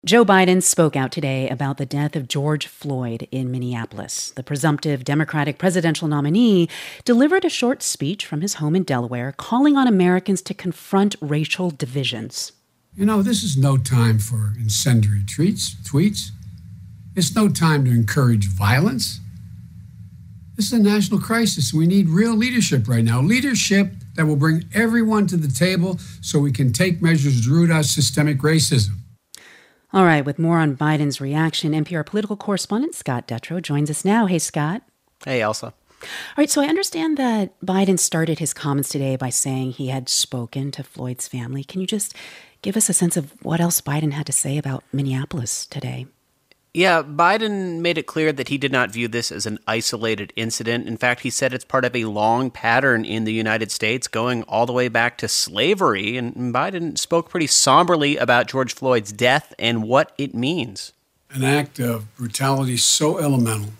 Joe Biden spoke out today about the death of George Floyd in Minneapolis. The presumptive Democratic presidential nominee delivered a short speech from his home in Delaware, calling on Americans to confront racial divisions. You know, this is no time for incendiary tweets. It's no time to encourage violence. This is a national crisis. We need real leadership right now. Leadership that will bring everyone to the table so we can take measures to root out systemic racism. All right, with more on Biden's reaction, NPR political correspondent Scott Detrow joins us now. Hey, Scott. Hey, Elsa. All right, so I understand that Biden started his comments today by saying he had spoken to Floyd's family. Can you just give us a sense of what else Biden had to say about Minneapolis today? Yeah, Biden made it clear that he did not view this as an isolated incident. In fact, he said it's part of a long pattern in the United States going all the way back to slavery. And Biden spoke pretty somberly about George Floyd's death and what it means. An act of brutality so elemental,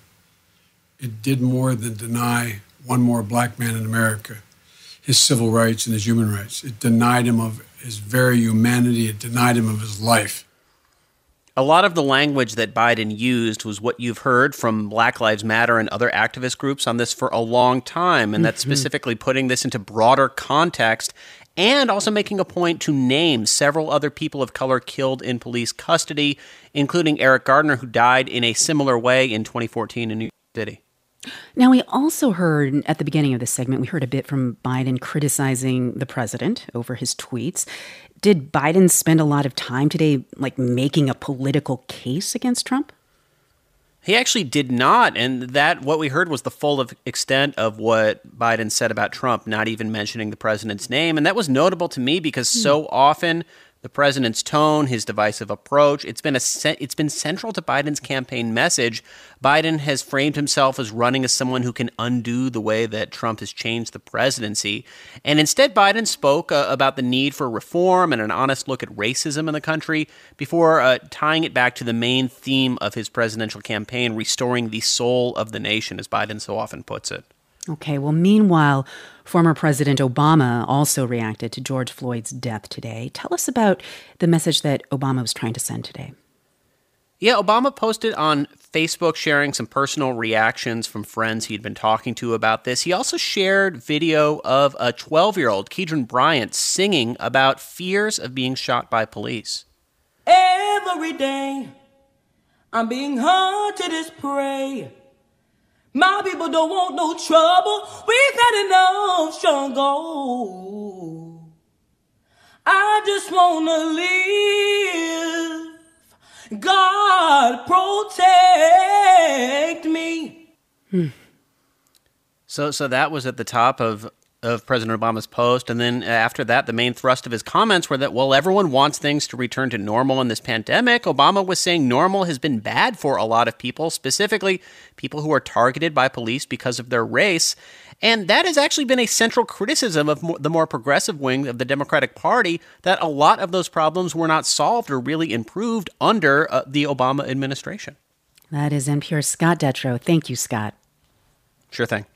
it did more than deny one more black man in America his civil rights and his human rights. It denied him of his very humanity. It denied him of his life. A lot of the language that Biden used was what you've heard from Black Lives Matter and other activist groups on this for a long time, and that's specifically putting this into broader context and also making a point to name several other people of color killed in police custody, including Eric Gardner, who died in a similar way in 2014 in New York City. Now, we also heard at the beginning of this segment, we heard a bit from Biden criticizing the president over his tweets. Did Biden spend a lot of time today, making a political case against Trump? He actually did not, and that what we heard was the full extent of what Biden said about Trump, not even mentioning the president's name. And that was notable to me because so often the president's tone, his divisive approach, it's been central to Biden's campaign message. Biden has framed himself as running as someone who can undo the way that Trump has changed the presidency. And instead, Biden spoke about the need for reform and an honest look at racism in the country before tying it back to the main theme of his presidential campaign, restoring the soul of the nation, as Biden so often puts it. Okay, well, meanwhile, former President Obama also reacted to George Floyd's death today. Tell us about the message that Obama was trying to send today. Yeah, Obama posted on Facebook sharing some personal reactions from friends he'd been talking to about this. He also shared video of a 12-year-old, Keedron Bryant, singing about fears of being shot by police. Every day, I'm being hunted as prey. My people don't want no trouble. We've had enough struggle. I just want to live. God protect me. So that was at the top of President Obama's post. And then after that, the main thrust of his comments were that, well, everyone wants things to return to normal in this pandemic. Obama was saying normal has been bad for a lot of people, specifically people who are targeted by police because of their race. And that has actually been a central criticism of the more progressive wing of the Democratic Party, that a lot of those problems were not solved or really improved under the Obama administration. That is NPR's Scott Detrow. Thank you, Scott. Sure thing.